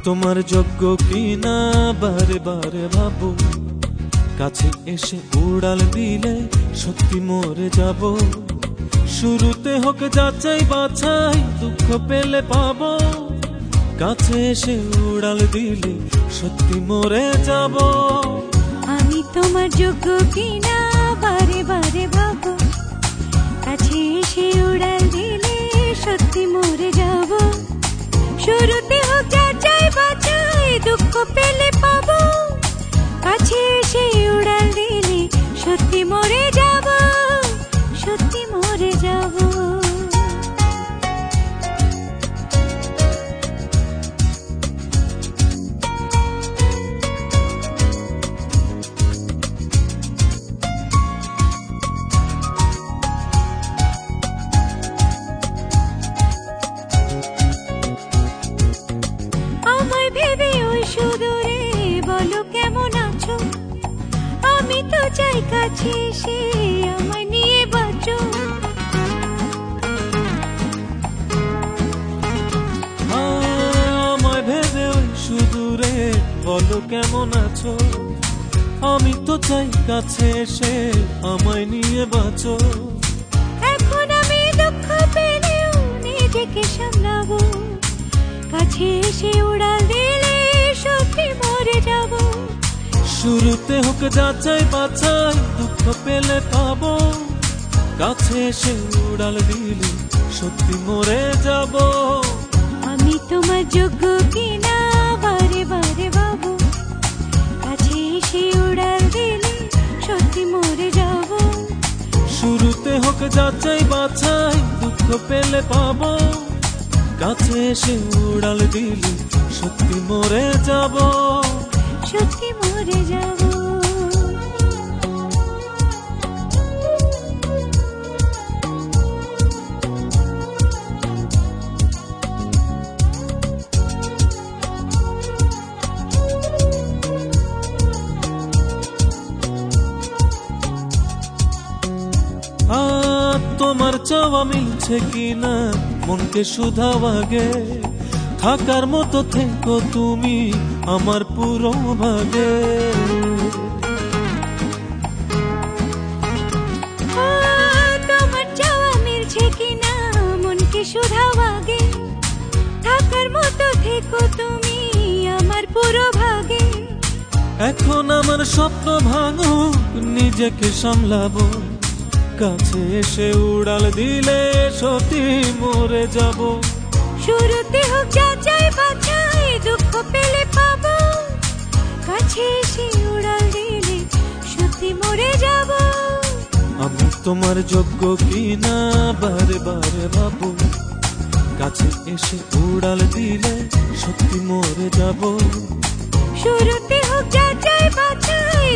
তোমার যোগ্য কিনা বারে বারে ভাবো, কাছে এসে উড়াল দিলে সত্যি মরে যাব। শুরুতে হোক যাচাই বাছাই, দুঃখ পেলে পাবো, কাছে এসে উড়াল দিলে সত্যি মরে যাব। আমি তোমার যোগ্য কিনা বারে বারে ভাবো, কাছে এসে উড়াল দিলে সত্যি মরে যাব। শুরুতে হোক যাচাই বাছাই, দুঃখ পেলে পাবো, কাছে এসে উড়াল দিলে সত্যি মরে যাব, সত্যি মরে যাব। আমায় ভেবে ওই সুদূরে বলো কেমন আছো, আমি তো চাই কাছে এসে আমায় নিয়ে বাঁচো। আমায় ভেবে ওই সুদূরে বলো কেমন আছো, আমি তো চাই কাছে এসে আমায় নিয়ে বাঁচো। এখন আমি দুঃখ পেলেও নিজেকে সামলাবো, কাছে এসে উড়াল দিলে সত্যি মরে যাব। শুরুতে হোক যাচাই বাছাই, দুঃখ পেলে পাবো, কাছে এসে উড়াল দিলে সত্যি মরে যাব। আমি তোমার যোগ্য কিনা বারে বারে ভাবো, কাছে এসে উড়াল দিলে সত্যি মরে যাব। শুরুতে হোক যাচাই বাছাই, দুঃখ পেলে পাবো, কাছে এসে উড়াল দিলে সত্যি মরে যাব, সত্যি মরে যাব। তোমার চাওয়া মিলছে কিনা মনকে শুধাও আগে, থাকার মতো থেকো তুমি আমার পুরো ভাগে। তোমার চাওয়া মিলছে কিনা মনকে শুধাও আগে, থাকার মতো থেকো তুমি আমার পুরো ভাগে। এখন আমার স্বপ্ন ভাঙো, নিজেকে সামলাবো, কাছে এসে উড়াল দিলে সত্যি মরে যাব। শুরুতে হোক যাচাই বাছাই, দুঃখ পেলে পাবো, কাছে এসে উড়াল দিলে সত্যি মরে যাব। আমি তোমার যোগ্য কিনা বারে বারে ভাবো, কাছে এসে উড়াল দিলে সত্যি মরে যাব। শুরুতে হোক যাচাই বাছাই,